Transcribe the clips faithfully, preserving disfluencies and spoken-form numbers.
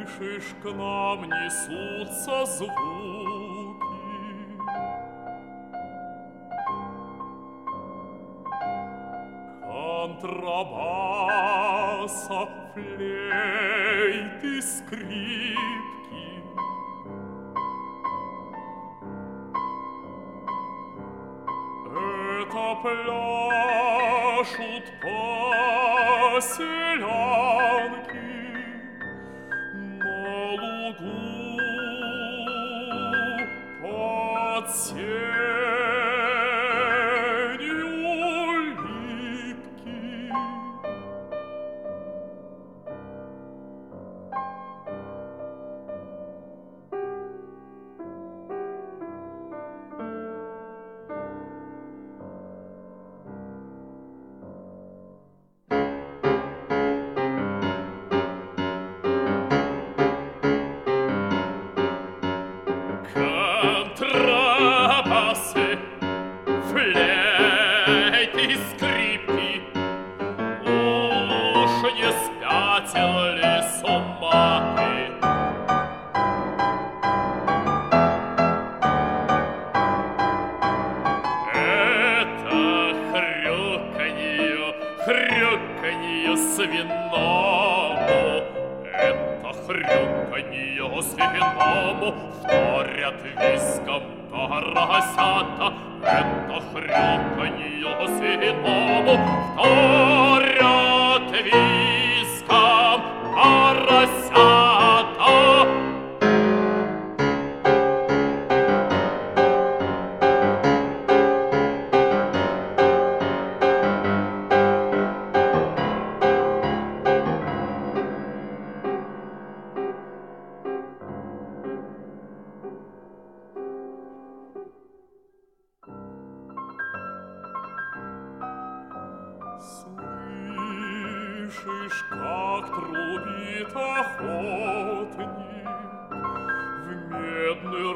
Слышишь, к нам несутся звуки. Контрабаса, флейты, скрипки. Это пляшут поселянки на лугу под сенью липки. Контрабасы, флейты, скрипки. Уж не спятил ли с ума ты? Это хрюканье, хрюканье свиному, это хрюканье свиному вторят виском поросята. Это хрюканье свиному вторят виском поросята. Слышишь, как трубит охотник в медный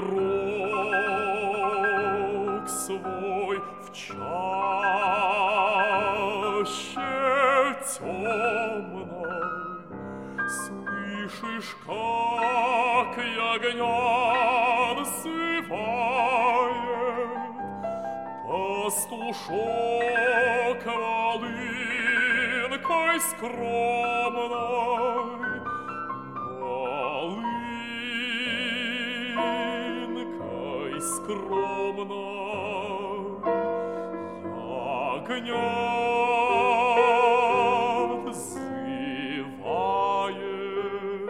рог свой в чаще темной? Слышишь, как ягнят зывает пастушок волынкой скромной, волынкой скромной ягнят зывает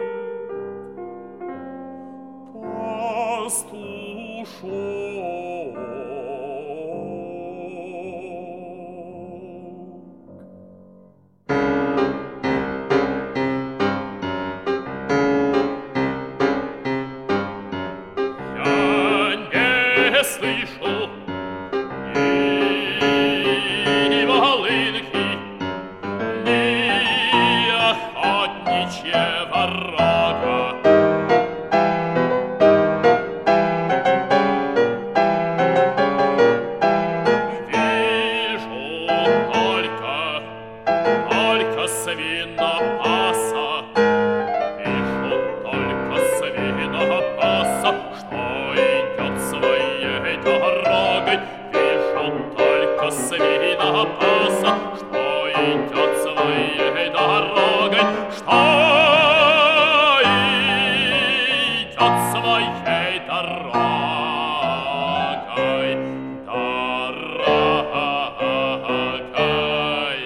пастушок. Слышу ни волынки, ни охотничьего рога. Вижу только, только свинопаса, вижу только свинопаса, что идет своей дорогой. Вижу только свинопаса, что идет своей дорогой, что идет своей дорогой, дорогой.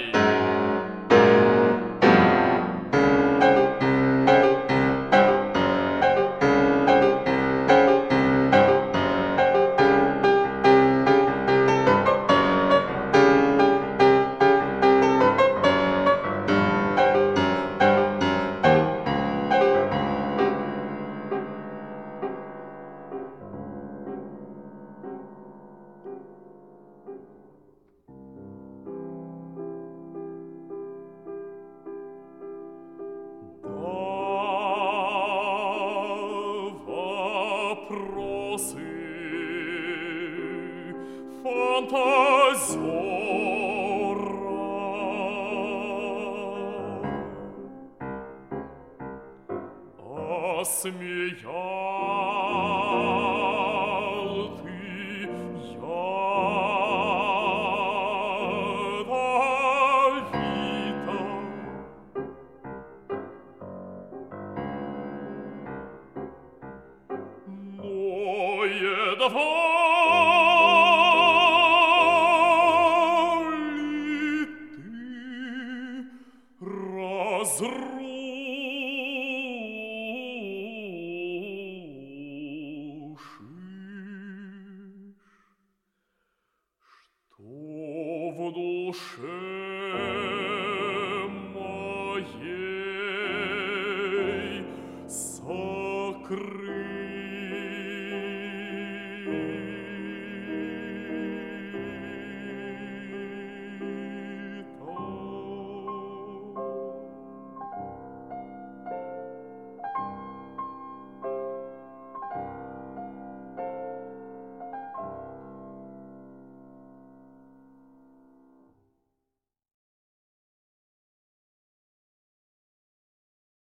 посмеял ты, я Давида. Но едва ли ты разрушишь, что в душе моей сокрыто.